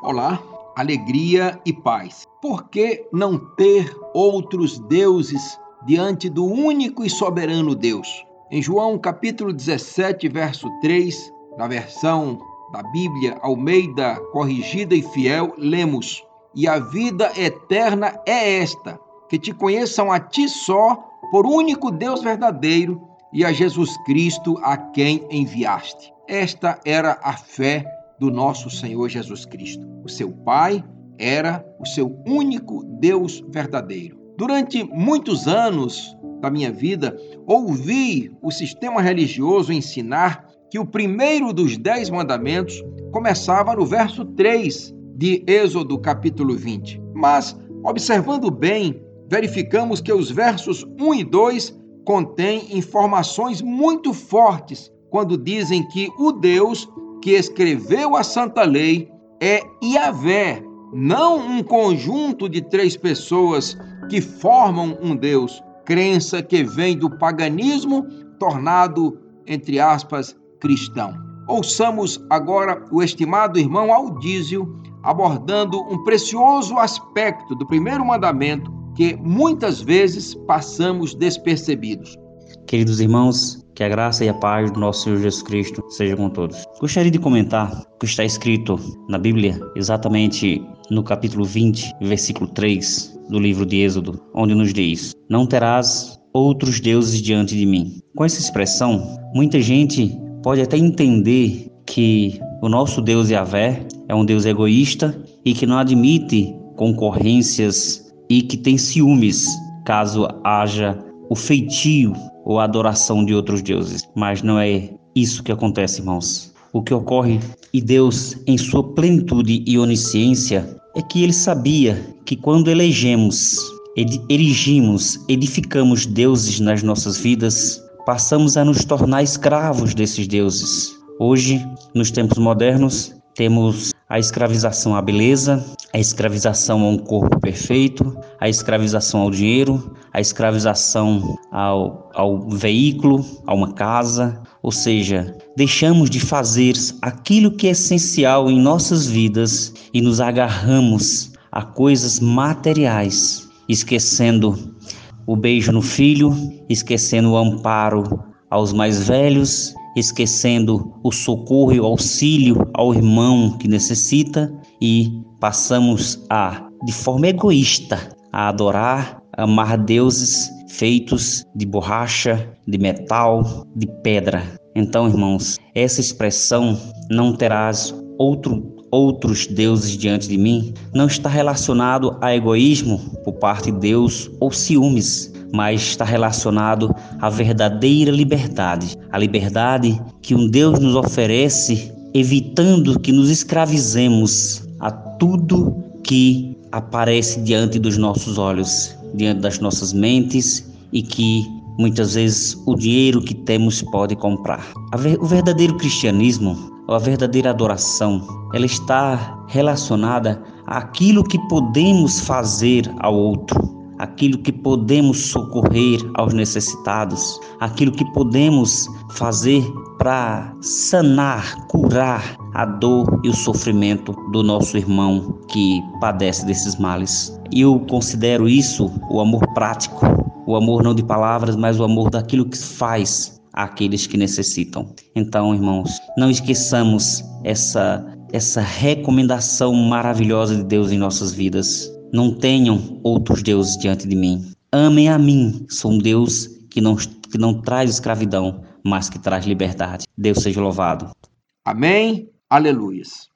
Olá, alegria e paz. Por que não ter outros deuses diante do único e soberano Deus? Em João capítulo 17, verso 3, na versão da Bíblia Almeida Corrigida e Fiel, lemos: "E a vida eterna é esta, que te conheçam a ti só, por único Deus verdadeiro, e a Jesus Cristo a quem enviaste." Esta era a fé do nosso Senhor Jesus Cristo. O seu Pai era o seu único Deus verdadeiro. Durante muitos anos da minha vida, ouvi o sistema religioso ensinar que o primeiro dos 10 mandamentos começava no verso 3 de Êxodo capítulo 20. Mas, observando bem, verificamos que os versos 1 e 2 contêm informações muito fortes quando dizem que o Deus que escreveu a Santa Lei é Yahvé, não um conjunto de 3 pessoas que formam um Deus, crença que vem do paganismo tornado, entre aspas, cristão. Ouçamos agora o estimado irmão Aldísio abordando um precioso aspecto do primeiro mandamento que muitas vezes passamos despercebidos. Queridos irmãos, que a graça e a paz do nosso Senhor Jesus Cristo seja com todos. Gostaria de comentar o que está escrito na Bíblia, exatamente no capítulo 20, versículo 3 do livro de Êxodo, onde nos diz: "Não terás outros deuses diante de mim." Com essa expressão, muita gente pode até entender que o nosso Deus Yahvé é um Deus egoísta e que não admite concorrências e que tem ciúmes caso haja o feitio ou a adoração de outros deuses. Mas não é isso que acontece, irmãos. O que ocorre, e Deus, em sua plenitude e onisciência, é que Ele sabia que quando erigimos, edificamos deuses nas nossas vidas, passamos a nos tornar escravos desses deuses. Hoje, nos tempos modernos, temos a escravização à beleza, a escravização a um corpo perfeito, a escravização ao dinheiro, a escravização ao veículo, a uma casa. Ou seja, deixamos de fazer aquilo que é essencial em nossas vidas e nos agarramos a coisas materiais, esquecendo o beijo no filho, esquecendo o amparo aos mais velhos, esquecendo o socorro e o auxílio ao irmão que necessita, e passamos de forma egoísta, a adorar, amar deuses feitos de borracha, de metal, de pedra. Então, irmãos, essa expressão "não terás outros deuses diante de mim" não está relacionado a egoísmo por parte de Deus ou ciúmes, mas está relacionado à verdadeira liberdade, a liberdade que um Deus nos oferece, evitando que nos escravizemos a tudo que aparece diante dos nossos olhos, diante das nossas mentes, e que muitas vezes o dinheiro que temos pode comprar. O verdadeiro cristianismo, a verdadeira adoração, ela está relacionada àquilo que podemos fazer ao outro, aquilo que podemos socorrer aos necessitados, aquilo que podemos fazer para sanar, curar a dor e o sofrimento do nosso irmão que padece desses males. E eu considero isso o amor prático, o amor não de palavras, mas o amor daquilo que faz àqueles que necessitam. Então, irmãos, não esqueçamos essa recomendação maravilhosa de Deus em nossas vidas. Não tenham outros deuses diante de mim. Amem a mim. Sou um Deus que não traz escravidão, mas que traz liberdade. Deus seja louvado. Amém. Aleluias.